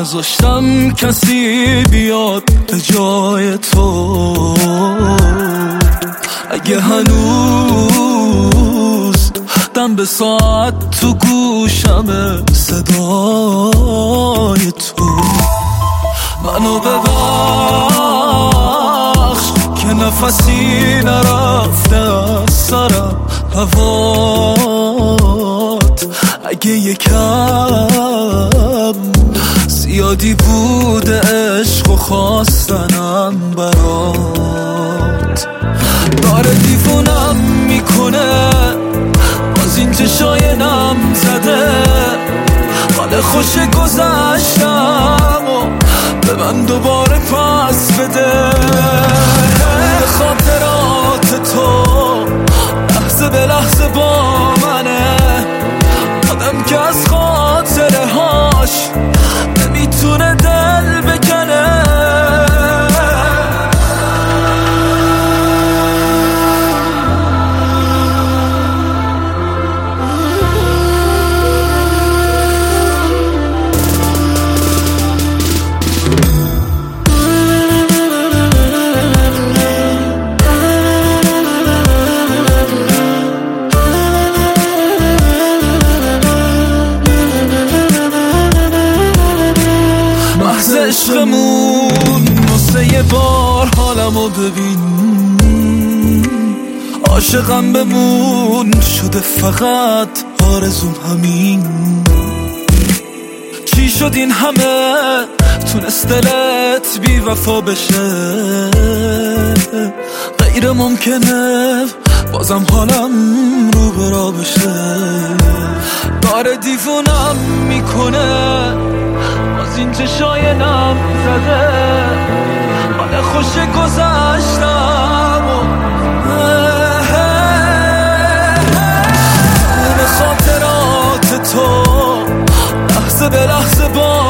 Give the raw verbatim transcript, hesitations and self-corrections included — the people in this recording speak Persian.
نذاشتم کسی بیاد به جای تو. اگه هنوز دم به ساعت تو گوشم صدای تو، منو ببخش که نفسی نرفته از سرم هوات. اگه یکم زیادی بوده عشق و خواستنم برات، داره دیوونم میکنه باز این چشای نم زده. حال خوش گذشتم و به من دوباره پس بده. خاطرات تو لحظه به لحظه با منه، آدم که از خاطره هاش نمیتونه دل بکنه. عشقمون نصه یه بار حالمو ببین، عاشقم بمون شده فقط آرزوم همین. چی شد این همه تونست دلت بی وفا بشه؟ غیر ممکنه بازم حالم رو برا بشه. داره دیوونم میکنه باز این چشای نم زده. حال خوش گذشتم و خاطرات تو لحظه به لحظه با